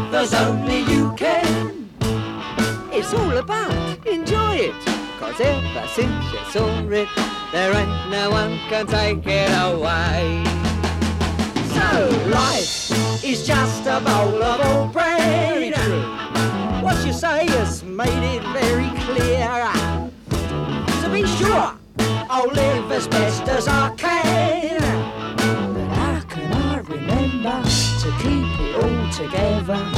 live as only you can. It's all about enjoy it, 'cause ever since you saw it, there ain't no one can take it away. So life is just a bowl of all bread. What you say has made it very clear. To be sure, I'll live as best as I can. But how can I remember to keep it all together?